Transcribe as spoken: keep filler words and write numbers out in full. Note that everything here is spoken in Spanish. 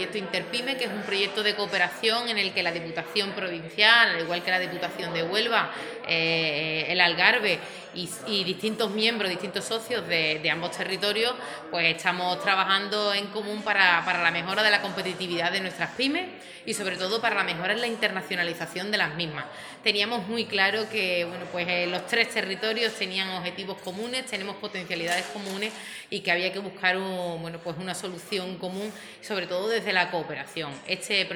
proyecto Interpyme, que es un proyecto de cooperación en el que la Diputación Provincial, al igual que la Diputación de Huelva, eh, el Algarve y, y distintos miembros, distintos socios de, de ambos territorios, pues estamos trabajando en común para, para la mejora de la competitividad de nuestras pymes y sobre todo para la mejora en la internacionalización de las mismas. Teníamos muy claro que bueno, pues, eh, los tres territorios tenían objetivos comunes, tenemos potencialidades comunes y que había que buscar un, bueno, pues una solución común, sobre todo desde la cooperación. Este